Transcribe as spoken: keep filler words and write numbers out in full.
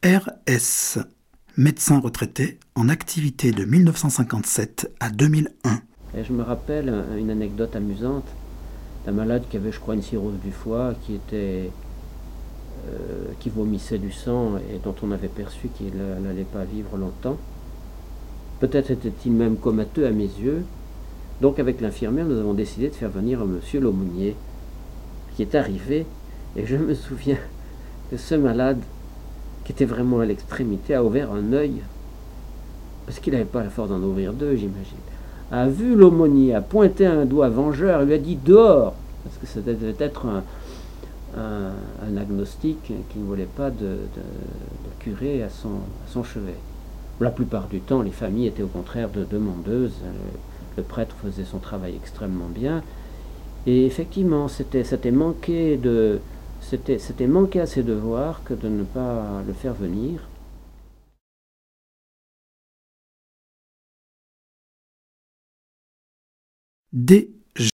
R S, médecin retraité en activité de mille neuf cent cinquante-sept à deux mille un. Et je me rappelle une anecdote amusante d'un malade qui avait, je crois, une cirrhose du foie, qui était, euh, qui vomissait du sang et dont on avait perçu qu'il n'allait pas vivre longtemps. Peut-être était-il même comateux à mes yeux. Donc avec l'infirmière, nous avons décidé de faire venir monsieur l'aumônier, qui est arrivé, et je me souviens que ce malade, qui était vraiment à l'extrémité, a ouvert un œil, parce qu'il n'avait pas la force d'en ouvrir deux, j'imagine, a vu l'aumônier, a pointé un doigt vengeur, lui a dit dehors, parce que ça devait être un, un, un agnostique qui ne voulait pas de, de, de curé à son, à son chevet. La plupart du temps, les familles étaient au contraire de demandeuses, le, le prêtre faisait son travail extrêmement bien, et effectivement, c'était, c'était manquer de... C'était, c'était manquer à ses devoirs que de ne pas le faire venir. D